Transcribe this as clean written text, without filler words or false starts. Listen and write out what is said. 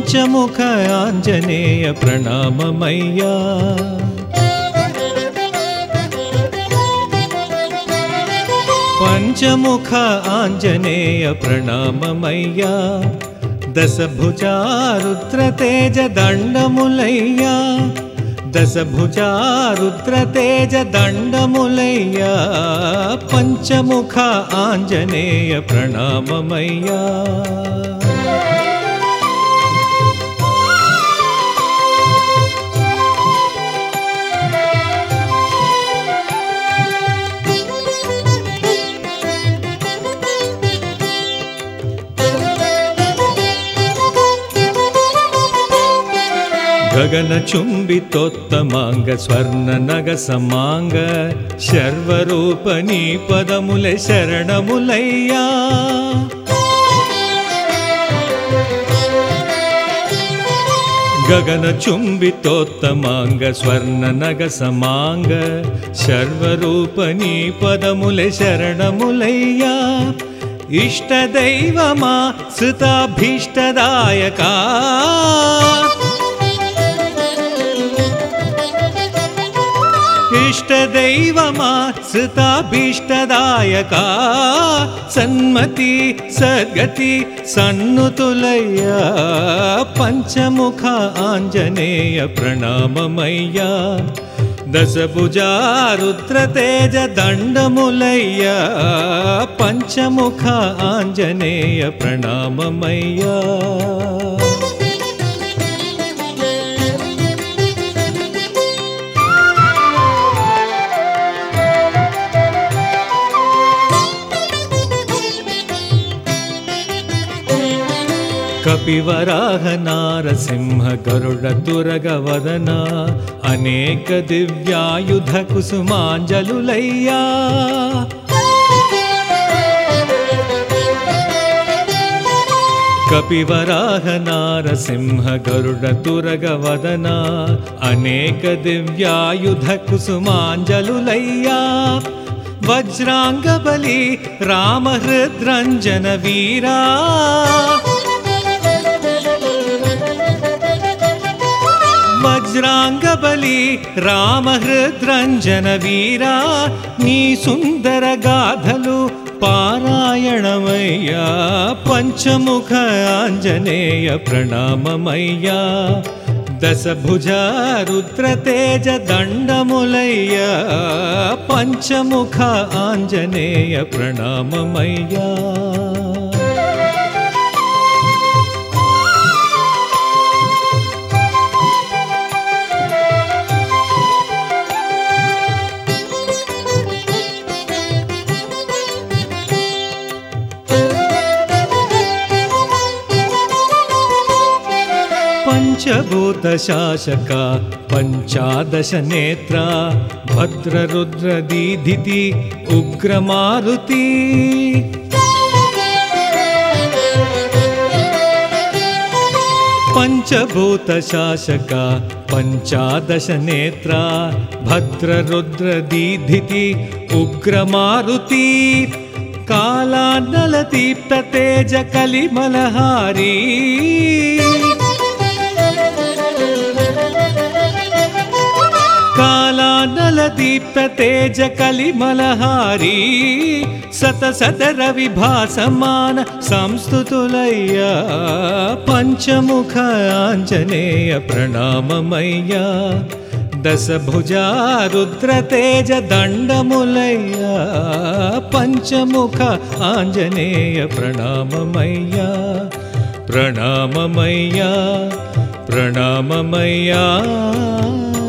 పంచముఖ ఆంజనేయ ప్రణామమయ్యా పంచముఖ ఆంజనేయ ప్రణామమయ్యా దశభుజా రుద్రతేజ దండములయ్యా దశభుజా రుద్రతేజ దండములయ్యా పంచముఖ ఆంజనేయ ప్రణామమయ్యా గగన చుంబితోత్తమాంగ స్వర్ణ నగ సమాంగ శర్వరూపణీ పదములే శరణములయ్యా గగన చుంబితోత్తమాంగ స్వర్ణ నగ సమాంగ శర్వరూపణీ పదములే శరణములయ్యా ఇష్టదైవమా సుతాభీష్టదాయకా ఇష్టదైవమా సుతాభీష్టదాయకా సన్మతి సద్గతి సన్నుతులయ్యా పంచముఖ ఆంజనేయ ప్రణామమయ్యా దశభుజా రుద్రతేజ దండములయ్యా పంచముఖ ఆంజనేయ ప్రణామమయ్యా కపివరాహ నారసింహ గరుడ తురగ వదన అనేక దివ్యాయుధ కుసుమాంజలులయ్యా కపివరాహ నారసింహ గరుడ తురగ వదన అనేక దివ్యాయుధ కుసుమాంజలులయ్యా వజ్రాంగబలి రామహృద్రంజన వీరా వజ్రాంగబలి రామహృద్రంజన వీరా నీ సుందర గాథలు పారాయణమయ్యా పంచముఖ ఆంజనేయ ప్రణామమయ్యా దశభుజా రుద్రతేజ దండములయ్యా పంచముఖ ఆంజనేయ ప్రణామమయ్యా పంచభూత శాసక పంచాదశ నేత్ర భద్రరుద్ర దీధితి ఉగ్రమారుతి పంచభూత శాసక పంచాదశ నేత్ర భద్రరుద్ర దీధితి ఉగ్రమారుతి కాలానల దీప్త తేజ కలిమలహారీ కాలానల దీప్త తేజ కలిమలహారీ సత సదర విభాసమాన సంస్తుతులయ్యా పంచముఖ ఆంజనేయ ప్రణామమయ్యా దశభుజా రుద్రతేజ దండములయ్యా పంచముఖ ఆంజనేయ ప్రణామమయ్యా ప్రణామమయ్యా ప్రణామమయ్యా